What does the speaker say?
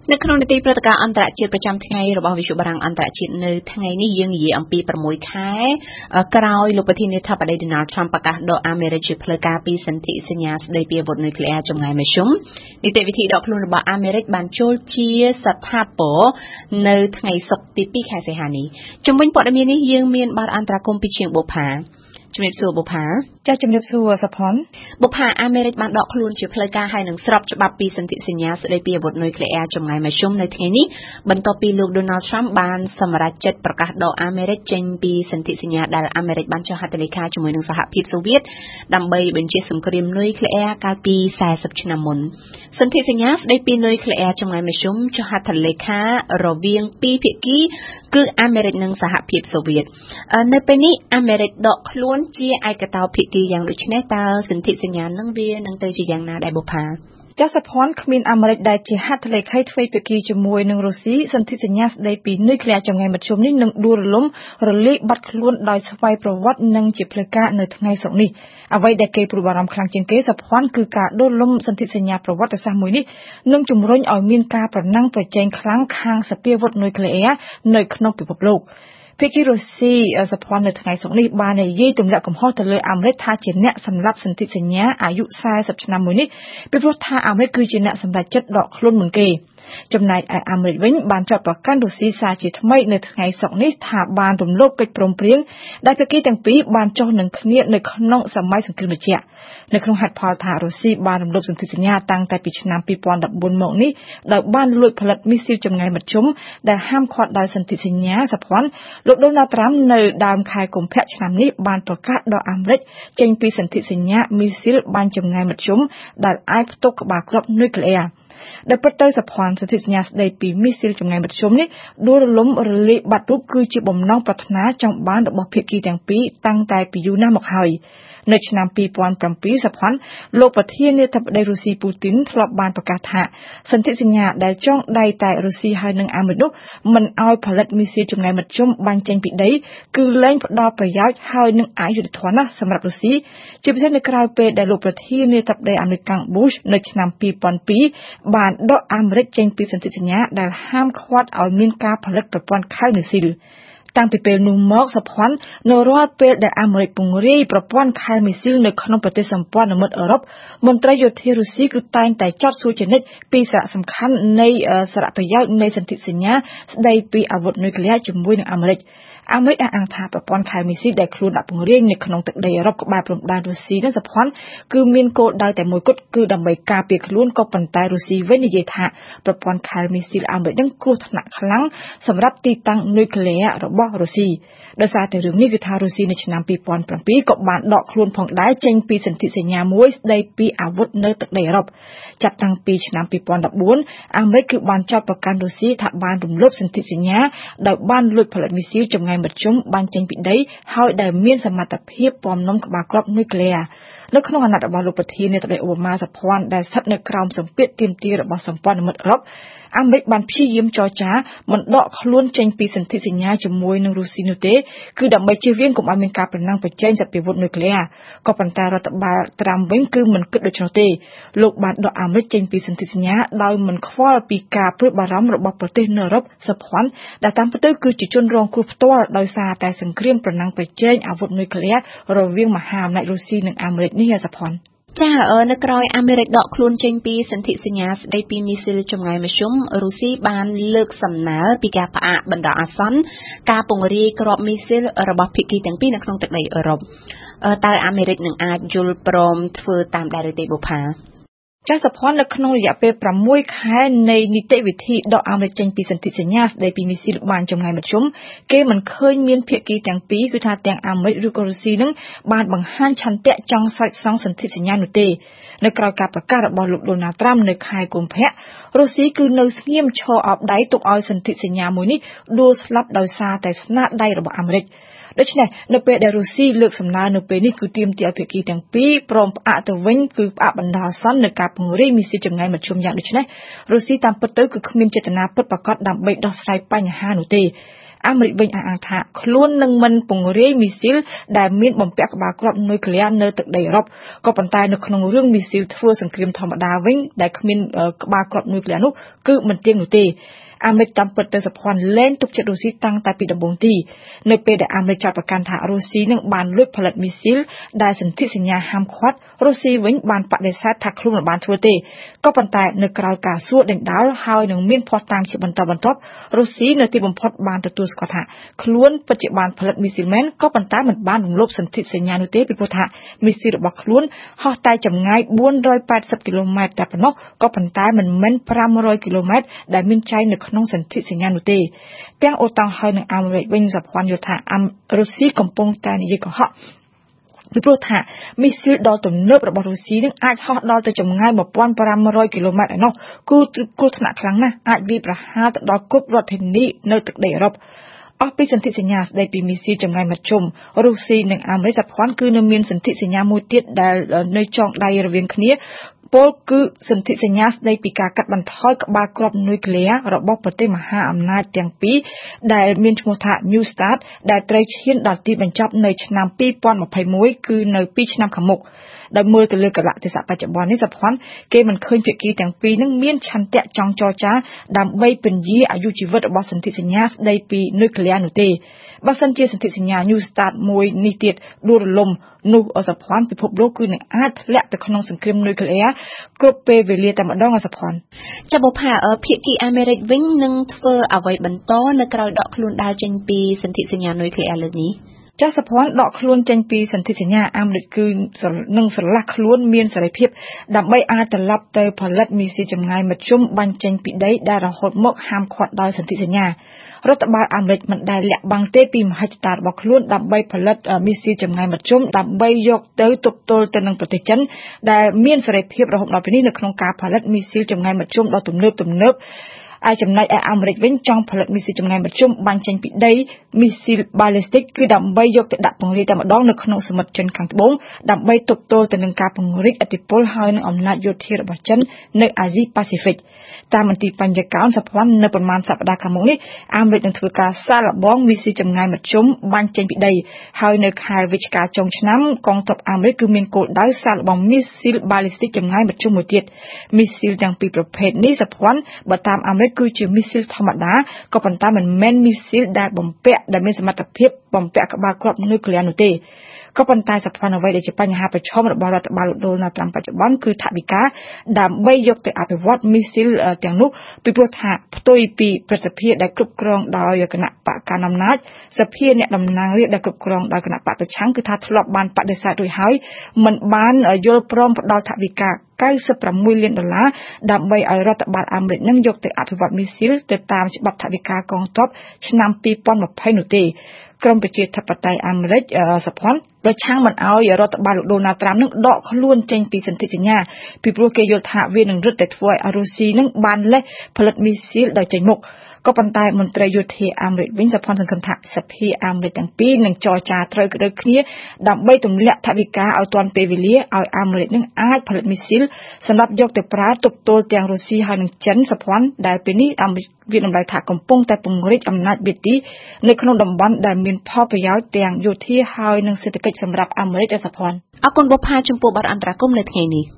នៅក្នុងនីតិព្រឹត្តិការណ៍អន្តរជាតិប្រចាំថ្ងៃរបស់វិទ្យុបារាំងអន្តរជាតិនៅថ្ងៃនេះយើងនិយាយអំពី6ខែក្រោយលោកប្រធានាធិបតី Donald Trump ប្រកាសដកអាមេរិកជាផ្លូវការពីសន្ធិសញ្ញាស្តីពីអាវុធនុយក្លេអ៊ែរចម្ងាយមធ្យមនីតិវិធីដកខ្លួនរបស់អាមេរិកបានចូលជាស្ថាពរនៅថ្ងៃសុក្រទី2ខែសីហានេះជំវិញព័ត៌មាននេះយើងមានបាទអន្តរកម្មពីជាងបុប្ផាជំរាបសួរបុប្ផាចាជំរាបសួរសុផាន់បុប្ផាអាមេរិកបានដកខ្លួនជាផ្លូវការហើយនឹងស្របច្បាប់ពីសន្ធិសញ្ញាស្តីពីអាវុធនុយក្លេអ៊ែរចម្ងាយមធ្យមនៅថ្ងៃនេះបន្ទាប់ពីលោក Donald Trump បានសម្រេចចិត្តប្រកាសដកអាមេរិកចេញពីសន្ធិសញ្ញាដែលអាមេរិកបានចុះហត្ថលេខាជាមួយនឹងសហភាពសូវៀតដើម្បីបញ្ជាសង្គ្រាមនុយក្លេអ៊ែរកាលពី40ឆ្នាំមុនសន្ធិសញ្ញាស្តីពីនុយក្លេអ៊ែរចម្ងាយមធ្យមចុះហត្ថលេខារវាងពីរភាគីគឺអាមេរិកនិងសហភាពសូវៀតនៅពេលនេះអាមេរិកដកខ្លួនជាឯកតោភាគីយ៉ាងដូចនេះតើសន្ធិសញ្ញានឹងវានឹងទៅជាយ៉ាងណាដែរបុប្ផាចាសសុផាន់គ្មានអាមេរិកដែលជាហត្ថលេខីទ្វេភាគីជាមួយនឹងរុស្ស៊ីសន្ធិសញ្ញាស្តីពីនុយក្លេអ៊ែរចម្ងាយមធ្យមនេះនឹងដួលរលំរលាយបាត់ខ្លួនដោយស្វ័យប្រវត្តិនិងជាផ្លូវការនៅថ្ងៃសុក្រនេះអ្វីដែលគេព្រួយបារម្ភខ្លាំងជាងគេសុផាន់គឺការដួលរលំសន្ធិសញ្ញាប្រវត្តិសាស្ត្រមួយនេះនឹងជំរុញឲ្យមានការប្រណាំងប្រជែងខ្លាំងខាងសពាវុធនុយក្លេអ៊ែរនៅក្នុងពិភពលោកភាគីរុស្ស៊ីសុផាន់នៅថ្ងៃសុក្រនេះបាននិយាយទម្លាក់កំហុសទៅលើអាមេរិកថាជាអ្នកសម្លាប់សន្ធិសញ្ញាអាយុ40ឆ្នាំមួយនេះពីព្រោះថាអាមេរិកគឺជាអ្នកសម្រេចចិត្តដកខ្លួនមុនគេចំណែកឯអាមេរិកវិញបានចាត់ប្រកាន់រុស្ស៊ីសារជាថ្មីនៅថ្ងៃសុក្រនេះថាបានរំលោភកិច្ចព្រមព្រៀងដែលភាគីទាំងពីរបានចុះនឹងគ្នានៅក្នុងសម័យសង្គ្រាមត្រជាក់នៅក្នុងហេតុផលថារុស្ស៊ីបានរំលោភសន្ធិសញ្ញាតាំងតែពីឆ្នាំ2014មកនេះដោយបានលួចផលិតមីស៊ីលចម្ងាយមធ្យមដែលហាមឃាត់ដោយសន្ធិសញ្ញាសុផាន់លោកដូណាល់ត្រាំនៅដើមខែកុម្ភៈឆ្នាំនេះបានប្រកាសដកអាមេរិកចេញពីសន្ធិសញ្ញាមីស៊ីលបាញ់ចម្ងាយមធ្យមដែលអាចផ្ទុកក្បាលគ្រាប់នុយក្លេអ៊ែរដែលពិតទៅសុផាន់សន្ធិសញ្ញាស្តីពីមីស៊ីលចម្ងាយមធ្យមនេះដួលរលំរលាយបាត់រូបគឺជាបំណងប្រាថ្នាចង់បានរបស់ភាគីទាំងពីរតាំងតែពីយូរណាស់មកហើយនៅឆ្នាំ2007សុផាន់លោកប្រធានាធិបតីរុស្ស៊ីពូទីនធ្លាប់បានប្រកាសថាសន្ធិសញ្ញាដែលចងដៃតែរុស្ស៊ីហើយនឹងអាមេរិកនោះមិនឲ្យផលិតមីស៊ីលចម្ងាយមធ្យមបាញ់ចេញពីដីគឺលែងផ្ដល់ប្រយោជន៍ហើយនឹងអយុត្តិធម៌ណាស់សម្រាប់រុស្ស៊ីជាពិសេសនៅក្រៅពេលដែលលោកប្រធានាធិបតីអាមេរិកកាំង Bush នៅឆ្នាំ2002បានដកអាមេរិកចេញពីសន្ធិសញ្ញាដែលហាមឃាត់ឲ្យមានការផលិតប្រព័ន្ធខែលមីស៊ីលតាំងពីពេលនោះមកសុផាន់នៅរាល់ពេលដែលអាមេរិកពង្រាយប្រព័ន្ធខែលមីស៊ីលនៅក្នុងប្រទេសសម្ព័ន្ធមិត្តអឺរ៉ុបមន្ត្រីយោធារុស្ស៊ីគឺតែងតែចោទសួរជានិច្ចពីសារៈសំខាន់នៃសារៈប្រយោជន៍នៃសន្ធិសញ្ញាស្តីពីអាវុធនុយក្លេអ៊ែរជាមួយនឹងអាមេរិកអះអាងថាប្រព័ន្ធខែលមីស៊ីលដែលខ្លួនដាក់ពង្រាយនៅក្នុងទឹកដីអឺរ៉ុបក្បែរព្រំដែនរុស្ស៊ីនិងសុផាន់គឺមានគោលដៅតែមួយគត់គឺដើម្បីការពារខ្លួនក៏ប៉ុន្តែរុស្ស៊ីវិញនិយាយថាប្រព័ន្ធខែលមីស៊ីលអាមេរិកនឹងគ្រោះថ្នាក់ខ្លាំងសម្រាប់ទីតាំងនុយក្លេអ៊ែររបស់រុស្ស៊ីដោយសារតែរឿងនេះគឺថារុស្ស៊ីនៅឆ្នាំ2007ក៏បានដកខ្លួនផងដែរចេញពីសន្ធិសញ្ញាមួយស្តីពីអាវុធនៅទឹកដីអឺរ៉ុបចាប់តាំងពីឆ្នាំ2014អាមេរិកគឺបានចោទប្រកាន់រុស្ស៊ីថាបានរំលោភសន្ធិសញ្ញាដោយបានលួចផលិតមីស៊ីលចម្ងាយមធ្យមបាញ់ចេញពីដីហើយដែលមានសមត្ថភាពពំនាំក្បាលគ្រាប់នុយក្លេអ៊ែរនៅក្នុងអាណត្តិរបស់លោកប្រធានាធិបតីអូបាម៉ាសុផាន់ដែលស្ថិតនៅក្រោមសម្ពាធទាមទាររបស់សម្ព័ន្ធមិត្តអឺរ៉ុបអាមេរិកបានព្យាយាមចរចាមិនដកខ្លួនចេញពីសន្ធិសញ្ញាជាមួយនឹងរុស្ស៊ីនោះទេគឺដើម្បីជៀសវាងកុំឲ្យមានការប្រណាំងប្រជែងសពាវុធនុយក្លេអ៊ែរក៏ប៉ុន្តែរដ្ឋបាលត្រាំវិញគឺមិនគិតដូច្នោះទេលោកបានដកអាមេរិកចេញពីសន្ធិសញ្ញាដោយមិនខ្វល់ពីការព្រួយបារម្ភរបស់ប្រទេសនៅអឺរ៉ុបសុផាន់ដែលតាមពិតទៅគឺជាជនរងគ្រោះផ្ទាល់ដោយសារតែសង្គ្រាមប្រណាំងប្រជែងអាវុធនុយក្លេអ៊ែររវាងមហាអំណាចរុស្ស៊ីនិងអាមេរិកនេះសុផាន់ចានៅក្រោយអាមេរិកដកខ្លួនចេញពីសន្ធិសញ្ញាស្តីពីមីស៊ីលចម្ងាយមធ្យមរុស្ស៊ីបានលើកសំណើពីការផ្អាកបណ្ដោះអាសន្នការពង្រាយគ្រាប់មីស៊ីលរបស់ភាគីទាំងពីរនៅក្នុងទឹកដីអឺរ៉ុបតើអាមេរិកនឹងអាចយល់ព្រមធ្វើតាមដែរឬទេបុប្ផាចាសសុផាន់នៅក្នុងរយៈពេល6ខែនៃនីតិវិធីដកអាមេរិកចេញពីសន្ធិសញ្ញាស្តីពីមីស៊ីលបាញ់ចម្ងាយមធ្យមគេមិនឃើញមានភាគីទាំងពីរគឺថាទាំងអាមេរិកឬក៏រុស្ស៊ីនឹងបានបង្ហាញឆន្ទៈចង់សាច់សង់សន្ធិសញ្ញានោះទេនៅក្រៅការប្រកាសរបស់លោកដូណាល់ត្រាំនៅខែកុម្ភៈរុស្ស៊ីគឺនៅស្ងៀមឈរអបដៃទុកឲ្យសន្ធិសញ្ញាមួយនេះដួលស្លាប់ដោយសារតែស្នាដៃរបស់អាមេរិកដូច្នេះនៅពេលដែលរុស្ស៊ីលើកសំណើនៅពេលនេះគឺទាមទារឲ្យភាគីទាំងពីរព្រមផ្អាកទៅវិញគឺផ្អាកបណ្ដោះអាសន្ននៅការពង្រាយមីស៊ីលចម្ងាយមធ្យមយ៉ាងដូចនេះរុស្ស៊ីតាមពិតទៅគឺគ្មានចេតនាពិតប្រាកដដើម្បីដោះស្រាយបញ្ហានោះទេអាមេរិកវិញអះអាងថាខ្លួននឹងមិនពង្រាយមីស៊ីលដែលមានបំពាក់ក្បាលគ្រាប់នុយក្លេអ៊ែរនៅទឹកដីអឺរ៉ុបក៏ប៉ុន្តែនៅក្នុងរឿងមីស៊ីលធ្វើសង្គ្រាមធម្មតាវិញដែលគ្មានក្បាលគ្រាប់នុយក្លេអ៊ែរនោះគឺមិនទៀងនោះទេអាមេរិកតាមពិតទៅសភ័ណ្ឌលែងទុកចិត្តរុស្ស៊ីតាំងតែពីដំបូងទីនៅពេលដែលអាមេរិកចាត់ប្រកាន់ថារុស្ស៊ីនឹងបានលួចផលិតមីស៊ីលដែលសន្ធិសញ្ញាហាមឃាត់រុស្ស៊ីវិញបានបដិសេធថាខ្លួនមិនបានធ្វើទេក៏ប៉ុន្តែនៅក្រៅការសួរដេញដោលហើយនឹងមានភស្តុតាងជាបន្តបន្ទាប់រុស្ស៊ីនៅទីបំផុតបានទទួលស្គាល់ថាខ្លួនពិតជាបានផលិតមីស៊ីលមែនក៏ប៉ុន្តែមិនបានរំលោភសន្ធិសញ្ញានោះទេពីព្រោះថាមីស៊ីលរបស់ខ្លួនហោះតែចម្ងាយ480គីឡូម៉ែត្រតែប៉ុណ្ណោះក៏ប៉ុន្តែមិនមែន500គីឡូម៉ែត្រដែលមានចែងនៅក្នុងសន្ធិសញ្ញានោះទេទាំងអូតាំងហើយនឹងអាមេរិកវិញសភ័ណ្ឌយល់ថារុស្ស៊ីកំពុងតែនិយាយកុហកពីព្រោះថាមីស៊ីលដ៏ទំនើបរបស់រុស្ស៊ីនឹងអាចហោះដល់ទៅចម្ងាយ1500គីឡូម៉ែត្រឯណោះគឺគ្រោះថ្នាក់ខ្លាំងណាស់អាចវាយប្រហារទៅដល់គ្រប់រដ្ឋធានីនៅទឹកដីអឺរ៉ុបអស់ពីសន្ធិសញ្ញាស្ដីពីមីស៊ីលចម្ងាយមធ្យមរុស្ស៊ីនិងអាមេរិកសភ័ណ្ឌគឺនៅមានសន្ធិសញ្ញាមួយទៀតដែលនៅចងដៃរវាងគ្នាពលគឺសន្ធិសញ្ញាស្ដីពីការកាត់បន្ថយក្បាលគ្រាប់នុយក្លេអ៊ែររបស់ប្រទេសមហាអំណាចទាំងពីរដែលមានឈ្មោះថា New START ដែលត្រូវឈានដល់ទីបញ្ចប់នៅឆ្នាំ2021គឺនៅ2ឆ្នាំខាងមុខដោយមើលទៅលើកលៈទេសៈបច្ចុប្បន្ននេះសភ័ណ្ឌគេមិនឃើញភាគីទាំងពីរនឹងមានឆន្ទៈចង់ចរចាដើម្បីពន្យាអាយុជីវិតរបស់សន្ធិសញ្ញាស្ដីពីនុយក្លេអ៊ែរនោះទេបើសិនជាសន្ធិសញ្ញា New START មួយនេះទៀតដួលរលំនោះសភ័ណ្ឌពិភពលោកគឺនឹងអាចធ្លាក់ទៅក្នុងសង្គ្រាមនុយក្លេអ៊ែរគ្រប់ពេលវេលាតែម្ដងសភ័ណ្ឌចាំបុផាភាគីអាមេរិកវិញនឹងធ្វើអ្វីបន្តនៅក្រៅដកខ្លួនដើរចេញពីសន្ធិសញ្ញានុយក្លេអ៊ែរលើនេះចាស់សភ័ណ្ឌដកខ្លួនចេញពីសន្ធិសញ្ញាអាមេរិកគឺនឹងស្រឡះខ្លួនមានសេរីភាពដើម្បីអាចត្រឡប់ទៅផលិតមីស៊ីចម្ងាយមធ្យមបាញ់ចេញពីដីដែលរហូតមកហាមឃាត់ដោយសន្ធិសញ្ញារដ្ឋបាលអាមេរិកមិនដែលលាក់បាំងទេពីមហិច្ឆតារបស់ខ្លួនដើម្បីផលិតមីស៊ីចម្ងាយមធ្យមដើម្បីយកទៅទប់ទល់ទៅនឹងប្រទេសចិនដែលមានសេរីភាពរហូតដល់ពេលនេះនៅក្នុងការផលិតមីស៊ីចម្ងាយមធ្យមដ៏ទំនើបចំណែកឯអាមេរិកវិញចង់ផលិតមីស៊ីចម្ងាយមធ្យមបាញ់ចេញពីដីមីស៊ីល ballistic គឺដើម្បីយកទៅដាក់ពង្រាយតែម្ដងនៅក្នុងសមុទ្រចិនខាងត្បូងដើម្បីទប់ទល់ទៅនឹងការពង្រីកឥទ្ធិពលហើយនឹងអំណាចយោធារបស់ចិននៅអាស៊ីប៉ាស៊ីហ្វិកតាមមន្ទីរបញ្ញកោណសភ័ណ្ឌនៅប្រមាណសប្តាហ៍ខាងមុខនេះអាមេរិកនឹងធ្វើការសាកល្បងមីស៊ីចម្ងាយមធ្យមបាញ់ចេញពីដីហើយនៅខែវិច្ឆិកាចុងឆ្នាំកងទ័ពអាមេរិកគឺមានគោលដៅសាកល្បងមីស៊ីល ballistic ចម្ងាយមធ្យមមួយទៀតមីស៊ីលទាំងពីរប្រភេទនេះសភ័ណ្ឌបើតាមអាមេរិកគឺជាមីស៊ីលធម្មតាក៏ប៉ុន្តែមិនមែនមីស៊ីលដែលមានសមត្ថភាពបំពាក់ក្បាលគ្រាប់នុយក្លេអ៊ែរនោះទេក៏ប៉ុន្តែសភ័ណ្ឌអ្វីដែលជាបញ្ហាប្រឈមរបស់រដ្ឋបាលលោកដូណាល់ត្រាំបច្ចុប្បន្នគឺថវិកាដើម្បីយកទៅអភិវឌ្ឍមីស៊ីលទាំងនោះពីព្រោះថាផ្ទុយពីប្រសិទ្ធភាពដែលគ្រប់គ្រងដោយគណៈបកកណ្ដាលអំណាចសភាអ្នកតំណាងរាស្ត្រដែលគ្រប់គ្រងដោយគណៈបកប្រឆាំងគឺថាធ្លាប់បានបដិសេធរួចហើយមិនបានយល់ព្រមផ្ដល់ថវិកា$96 លានដើម្បីឲ្យរដ្ឋបាលអាមេរិកនឹងយកទៅអភិវឌ្ឍមីស៊ីលទៅតាមច្បាប់ថវិកាកងទ័ពឆ្នាំ2020នោះទេក្រមប្រជាធិបតេយ្យអាមេរិកសភ័ណ្ឌប្រឆាំងមិនឲ្យរដ្ឋបាលលោកដូណាល់ត្រាំនឹងដកខ្លួនចេញពីសន្ធិសញ្ញាពីព្រោះគេយល់ថាវានឹងរឹតតែធ្វើឲ្យរុស្ស៊ីនឹងបានលេះផលិតមីស៊ីលដោយចេញមុខក៏ប៉ុន្តែមន្ត្រីយោធាអាមេរិកវិញសភ័ណ្ឌសង្ឃឹមថាសភាអាមេរិកទាំងពីរនឹងចរចាត្រូវគ្នាដើម្បីទម្លាក់ថវិកាឲ្យទាន់ពេលវេលាឲ្យអាមេរិកនឹងអាចផលិតមីស៊ីលសម្រាប់យកទៅប្រើទប់ទល់ទាំងរុស្ស៊ីហើយនិងចិនសភ័ណ្ឌដែលពេលនេះអាមេរិកវាតម្លៃថាកំពុងតែពង្រីកអំណាចវេទីនៅក្នុងតំបន់ដែលមានផលប្រយោជន៍ទាំងយោធាហើយនិងសេដ្ឋកិច្ចសម្រាប់អាមេរិកសភ័ណ្ឌអរគុណបុប្ផាចំពោះបទអន្តរាគមន៍នៅថ្ងៃនេះ